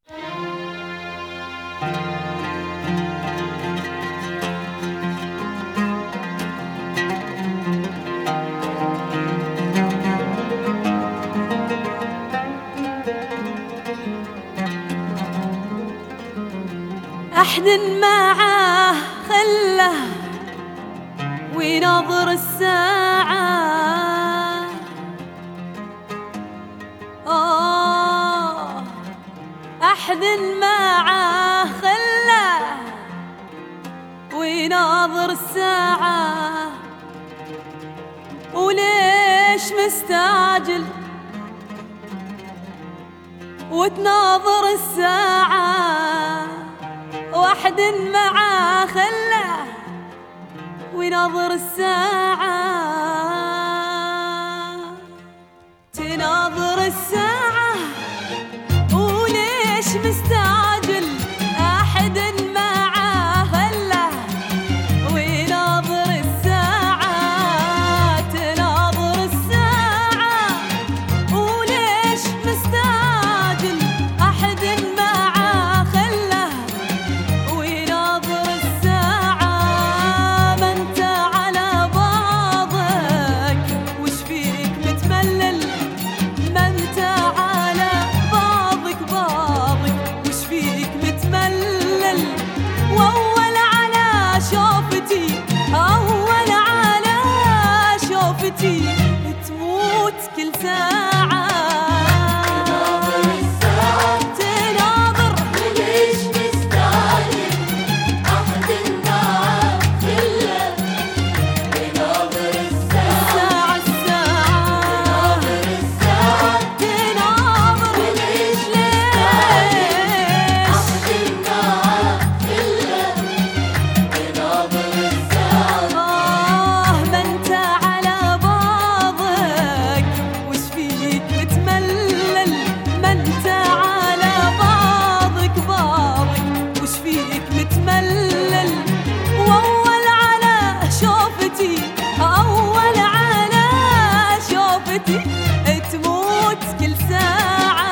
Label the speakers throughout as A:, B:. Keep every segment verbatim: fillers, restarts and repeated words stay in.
A: أحد معاه خله ويناظر الساعة، آه أحد معاه خله ويناظر الساعة، وليش مستعجل وتناظر الساعة؟ واحد معاه خله ويناظر الساعة، تناظر الساعة وليش مستعجل؟ أحد معاه خله ويناظر الساعة، تناظر الساعة وليش مستعجل؟ أحد معاه خله ويناظر الساعة، ما انت على بعضك وش فيك متملل؟ ما انت على بعضك بعضك وش فيك متملل؟ وأول على شوفتي أول على شوفتي تموت كل ساعة.
B: تناظر الساعة
A: تناظر
B: وليش مستعجل؟ أحد معاه خله ويناظر الساعة،
A: الساعة الساعة
B: تناظر الساعة
A: تناظر
B: وليش
A: ليش؟
B: أحد معاه خله ويناظر الساعة،
A: آه ما انت على بعضك وش فيك متملل؟ ما انت على بعضك بعضك وش فيك متملل؟ وأول على شوفتي أول على شوفتي تموت كل ساعة.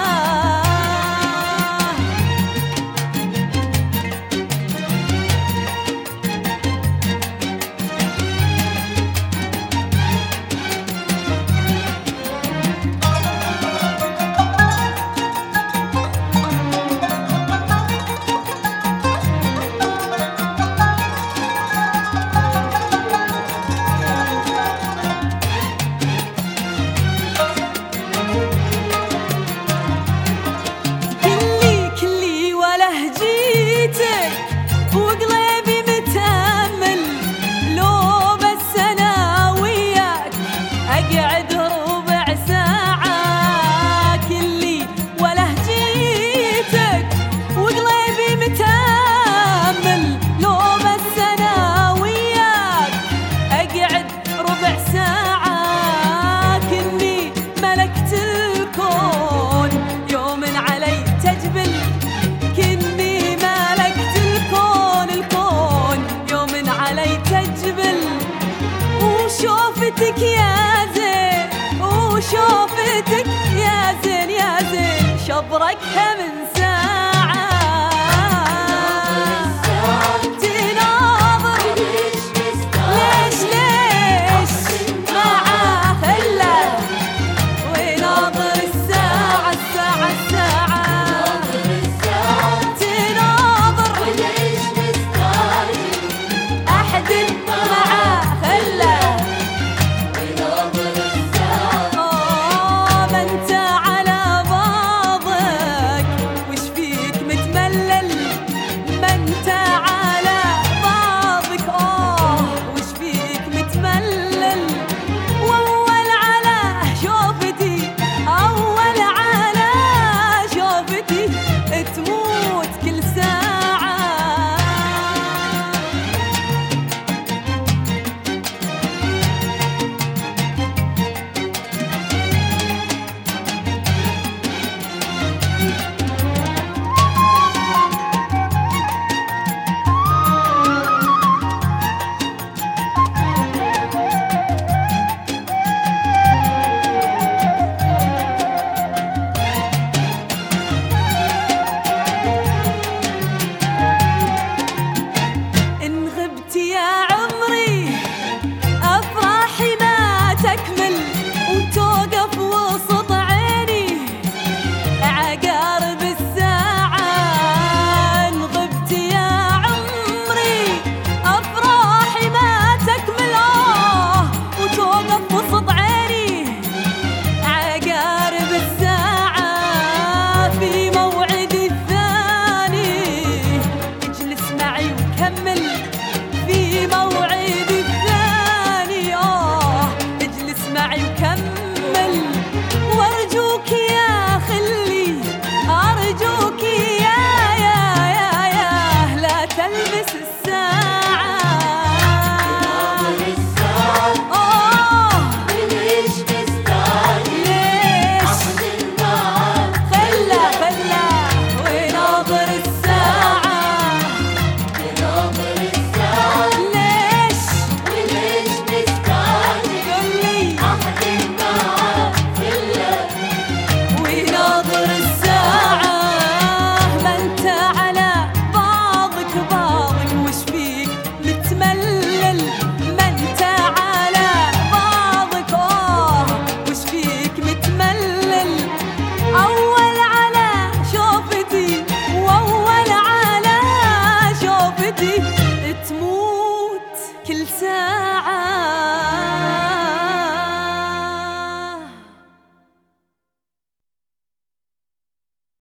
A: كلي كلي وله جيتك وقلبي متأمل، لو بس أنا وياك أقعد ربع ساعة. كلي وله جيتك وقلبي متأمل، لو بس أنا وياك أقعد ربع ساعة. كني ملكت الكون يوم علي تجبل، كني ملكت الكون الكون يوم علي تجبل. وشوفتك يا زين وشوفتك يا زين يا زين شبرك هم